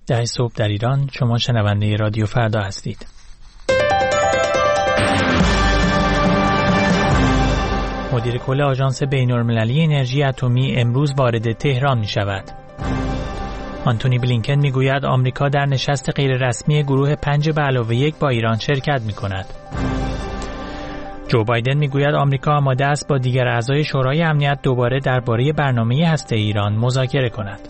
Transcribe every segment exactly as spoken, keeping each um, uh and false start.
ده صبح در ایران. شما شنونده رادیو فردا هستید. مدیر کل آژانس بین‌المللی انرژی اتمی امروز وارد تهران می شود. آنتونی بلینکن می گوید آمریکا در نشست غیررسمی گروه پنج به علاوه یک با ایران شرکت می کند. جو بایدن می گوید آمریکا آماده است با دیگر اعضای شورای امنیت دوباره درباره برنامه هسته‌ای ایران مذاکره کند.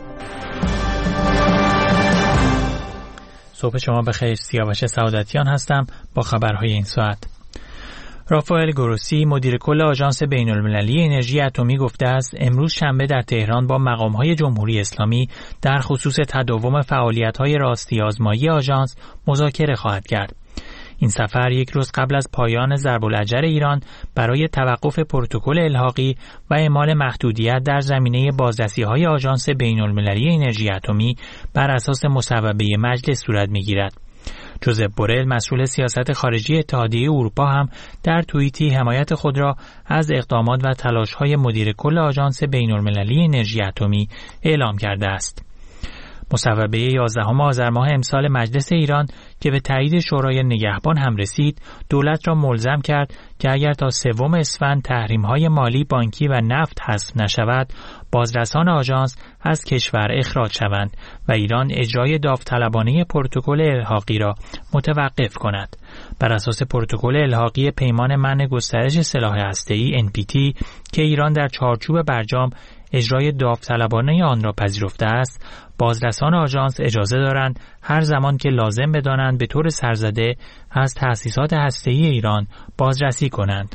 صبح شما بخیر. سیاوش سعادتیان هستم با خبرهای این ساعت. رافائل گروسی مدیر کل آژانس بین‌المللی انرژی اتمی گفته است امروز شنبه در تهران با مقام‌های جمهوری اسلامی در خصوص تداوم فعالیت‌های راستی آزمایی آژانس مذاکره خواهد کرد. این سفر یک روز قبل از پایان ضرب الاجر ایران برای توقف پروتکل الحاقی و اعمال محدودیت در زمینه بازرسی‌های آژانس بین‌المللی انرژی اتمی بر اساس مصوبه مجلس صورت می‌گیرد. جوزپ بورل مسئول سیاست خارجی اتحادیه اروپا هم در توییتی حمایت خود را از اقدامات و تلاش‌های مدیر کل آژانس بین‌المللی انرژی اتمی اعلام کرده است. مصوبه یازدهم آذر ماه امسال مجلس ایران که به تایید شورای نگهبان هم رسید، دولت را ملزم کرد که اگر تا سوم اسفند تحریم‌های مالی، بانکی و نفت حذف نشود، بازرسان آژانس از کشور اخراج شوند و ایران اجرای داوطلبانه پروتکل الحاقی را متوقف کند. بر اساس پروتکل الحاقی پیمان منع گسترش سلاح هسته‌ای ان پی تی که ایران در چارچوب برجام اجرای داوطلبانه آن را پذیرفته است، بازرسان آژانس اجازه دارند هر زمان که لازم بدانند به طور سرزده از تأسیسات هسته‌ای ایران بازرسی کنند.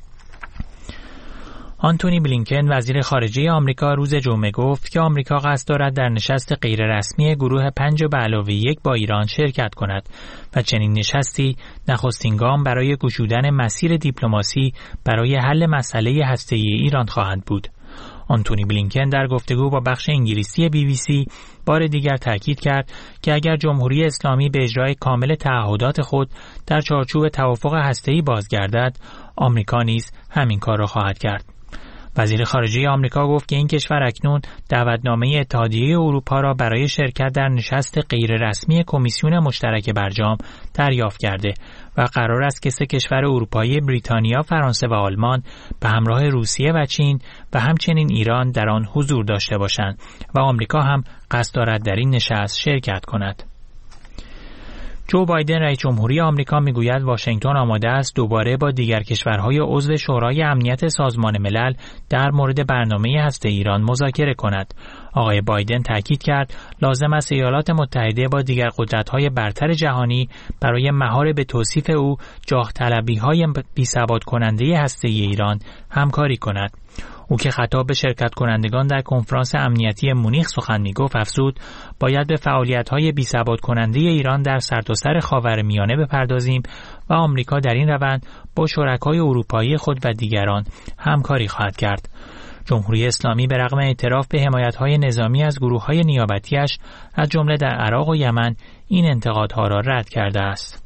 آنتونی بلینکن وزیر خارجه آمریکا روز جمعه گفت که آمریکا قصد دارد در نشست غیررسمی گروه پنج به علاوه یک با ایران شرکت کند و چنین نشستی نخستین گام برای گشودن مسیر دیپلماسی برای حل مسئله هسته‌ای ایران خواهد بود. آنتونی بلینکن در گفتگو با بخش انگلیسی بی بی سی بار دیگر تاکید کرد که اگر جمهوری اسلامی به اجرای کامل تعهدات خود در چارچوب توافق هسته‌ای بازگردد، آمریکا نیز همین کار را خواهد کرد. وزیر خارجه آمریکا گفت که این کشور اکنون دعوتنامه اتحادیه اروپا را برای شرکت در نشست غیررسمی کمیسیون مشترک برجام دریافت کرده و قرار است که سه کشور اروپایی بریتانیا، فرانسه و آلمان به همراه روسیه و چین و همچنین ایران در آن حضور داشته باشند و آمریکا هم قصد دارد در این نشست شرکت کند. جو بایدن رئیس جمهوری آمریکا میگوید واشنگتن آماده است دوباره با دیگر کشورهای عضو شورای امنیت سازمان ملل در مورد برنامه هسته‌ای ایران مذاکره کند. آقای بایدن تاکید کرد لازم است ایالات متحده با دیگر قدرت‌های برتر جهانی برای مهار به توصیف او جاه طلبی‌های بی‌ثبات کننده هسته‌ای ایران همکاری کند. او که خطاب به شرکت کنندگان در کنفرانس امنیتی مونیخ سخن می‌گفت افزود باید به فعالیت‌های بی‌ثبات کننده ایران در سرتاسر خاورمیانه بپردازیم و آمریکا در این روند با شرکای اروپایی خود و دیگران همکاری خواهد کرد. جمهوری اسلامی به رغم اعتراف به حمایت‌های نظامی از گروه‌های نیابتی‌اش از جمله در عراق و یمن این انتقادها را رد کرده است.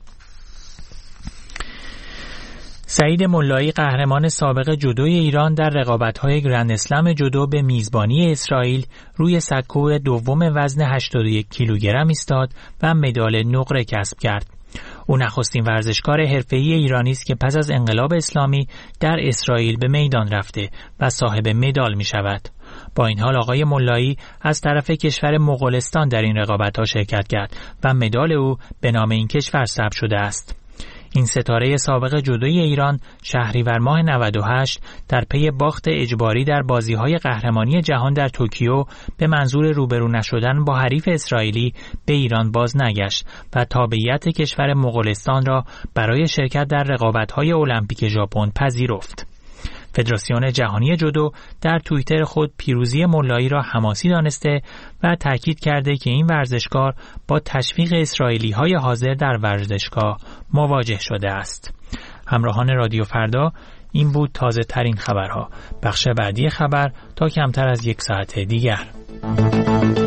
سعید ملایی قهرمان سابق جودوی ایران در رقابت‌های گرند اسلم جودو به میزبانی اسرائیل روی سکو دوم وزن هشتاد و یک کیلوگرم ایستاد و مدال نقره کسب کرد. او نخستین ورزشکار حرفه‌ای ایرانی است که پس از انقلاب اسلامی در اسرائیل به میدان رفته و صاحب مدال می‌شود. با این حال آقای ملایی از طرف کشور مغولستان در این رقابت‌ها شرکت کرد و مدال او به نام این کشور ثبت شده است. این ستاره سابق جودوی ایران شهریور ماه نود و هشت در پی باخت اجباری در بازی‌های قهرمانی جهان در توکیو به منظور روبرو نشدن با حریف اسرائیلی به ایران باز نگشت و تابعیت کشور مغولستان را برای شرکت در رقابت‌های المپیک ژاپن پذیرفت. فدراسیون جهانی جودو در توییتر خود پیروزی ملایی را حماسی دانسته و تاکید کرده که این ورزشکار با تشویق اسرائیلی‌های حاضر در ورزشگاه مواجه شده است. همراهان رادیو فردا، این بود تازه ترین خبرها. بخش بعدی خبر تا کمتر از یک ساعت دیگر.